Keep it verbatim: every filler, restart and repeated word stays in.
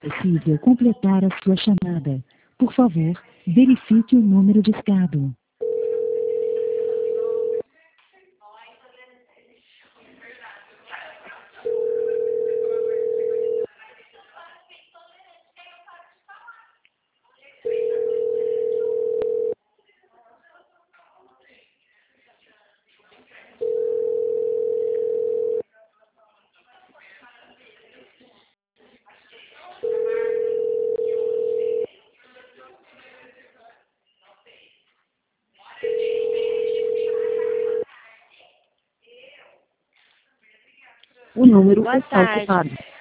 Possível completar a sua chamada. Por favor, verifique o número discado. O número Boa está tarde. ocupado.